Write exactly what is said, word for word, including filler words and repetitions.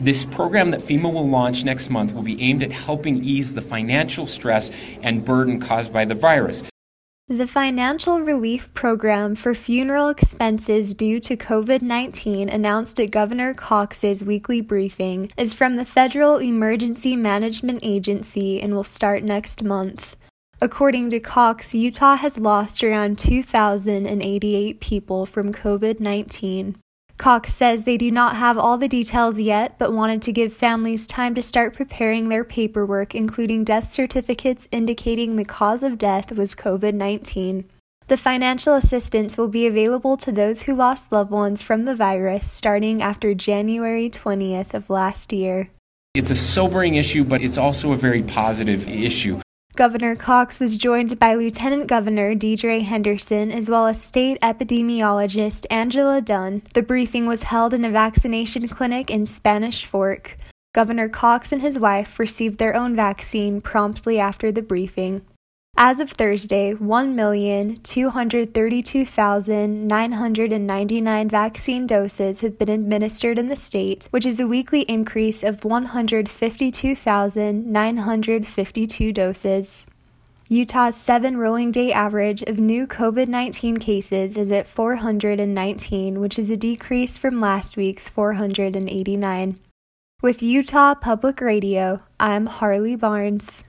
This program that FEMA will launch next month will be aimed at helping ease the financial stress and burden caused by the virus. The Financial Relief Program for Funeral Expenses Due to COVID nineteen, announced at Governor Cox's weekly briefing, is from the Federal Emergency Management Agency and will start next month. According to Cox, Utah has lost around two thousand eighty-eight people from COVID nineteen. Cox says they do not have all the details yet, but wanted to give families time to start preparing their paperwork, including death certificates indicating the cause of death was COVID nineteen. The financial assistance will be available to those who lost loved ones from the virus starting after January twentieth of last year. It's a sobering issue, but it's also a very positive issue. Governor Cox was joined by Lieutenant Governor Deidre Henderson as well as state epidemiologist Angela Dunn. The briefing was held in a vaccination clinic in Spanish Fork. Governor Cox and his wife received their own vaccine promptly after the briefing. As of Thursday, one million two hundred thirty-two thousand nine hundred ninety-nine vaccine doses have been administered in the state, which is a weekly increase of one hundred fifty-two thousand nine hundred fifty-two doses. Utah's seven rolling day average of new COVID nineteen cases is at four hundred nineteen, which is a decrease from last week's four hundred eighty-nine. With Utah Public Radio, I'm Harley Barnes.